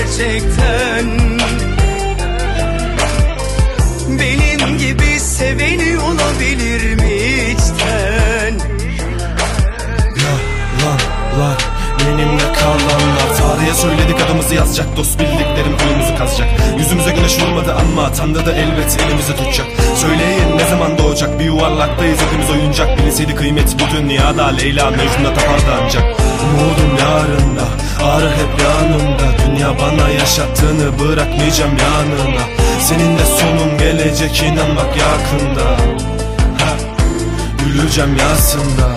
gerçekten. Benim gibi seveni olabilir mi içten? Yalanlar, benimle kalanlar. Tarihe söyledik adımızı yazacak, dost bildiklerim kuyumuzu kazacak. Yüzümüze güneş vurmadı ama Tanrı da elbet elimizi tutacak. Söyleyin ne zaman doğacak, bir yuvarlaktayız hepimiz oyuncak. Bilinseydi kıymet bu dünyada Leyla Mecnun'a tapardı ancak. Umudum yarında, ağrı hep yanımda. Dünya bana yaşattığını bırakmayacağım yanına. Senin de sonun gelecek, inan bak yakında. Güleceğim yasında,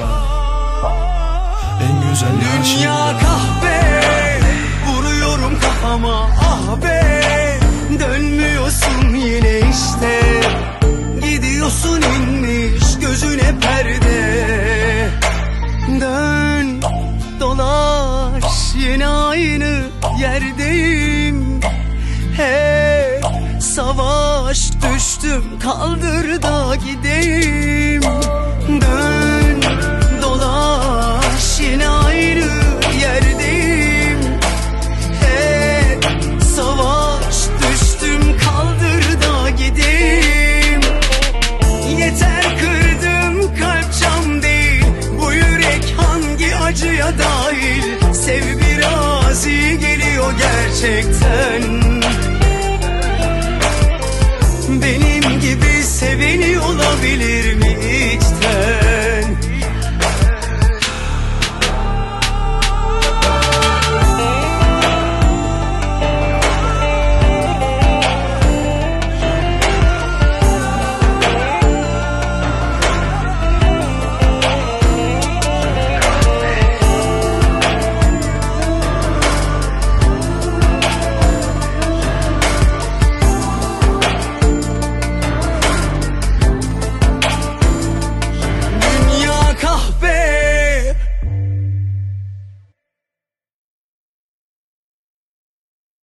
en güzel yaşında. Dünya kahve, vuruyorum kafama ah be. Dönmüyorsun yine işte, gidiyorsun inmiş gözüne perde. Dön dolaş yine aynı yerdeyim. Hep savaş düştüm, kaldır da gideyim. Dön dolaş yine aynı yerdeyim. Hep savaş düştüm, kaldır da gideyim. Yeter kırdım kalp cam değil, bu yürek hangi acıya dahil. Sev biraz iyi geliyor gerçekten. Benim gibi seveni olabilir mi?